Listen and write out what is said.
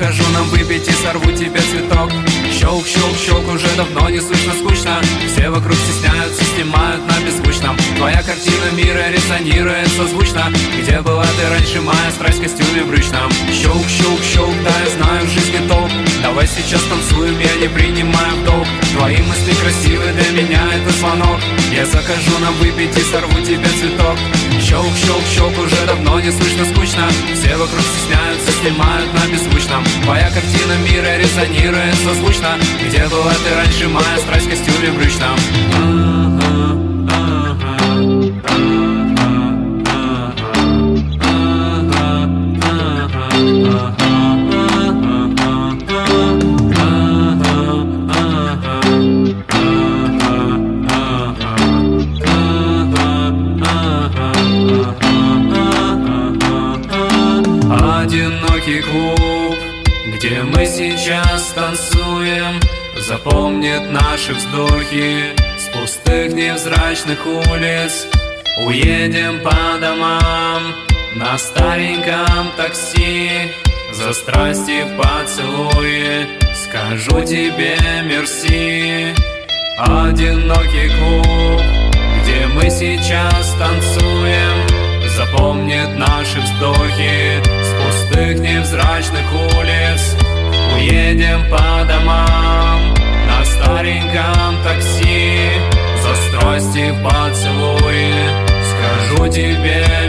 закажу нам выпить и сорву тебе цветок. Щелк, щелк, щелк, уже давно не слышно скучно. Все вокруг стесняются, снимают на беззвучном. Твоя картина мира резонирует созвучно. Где была ты раньше, моя страсть в костюме брючном? Щелк, щелк, щелк, да я знаю в жизни толк. Давай сейчас танцуем, я не принимаю в долг. Твои мысли красивы, для меня это звонок. Я закажу нам выпить и сорву тебе цветок. Щелк, щелк, щелк, уже давно не слышно скучно. Все вокруг стесняются, снимают на беззвучном. Твоя картина мира резонирует созвучно. Где была ты раньше, моя страсть в костюме брючном? Одинокий клуб, где мы сейчас танцуем, запомнит наши вздохи с пустых невзрачных улиц. Уедем по домам на стареньком такси, за страсти поцелуи скажу тебе мерси. Одинокий клуб, где мы сейчас танцуем, запомнит наши вздохи с пустых невзрачных улиц. Уедем по домам на стареньком такси, за страсти поцелуи скажу тебе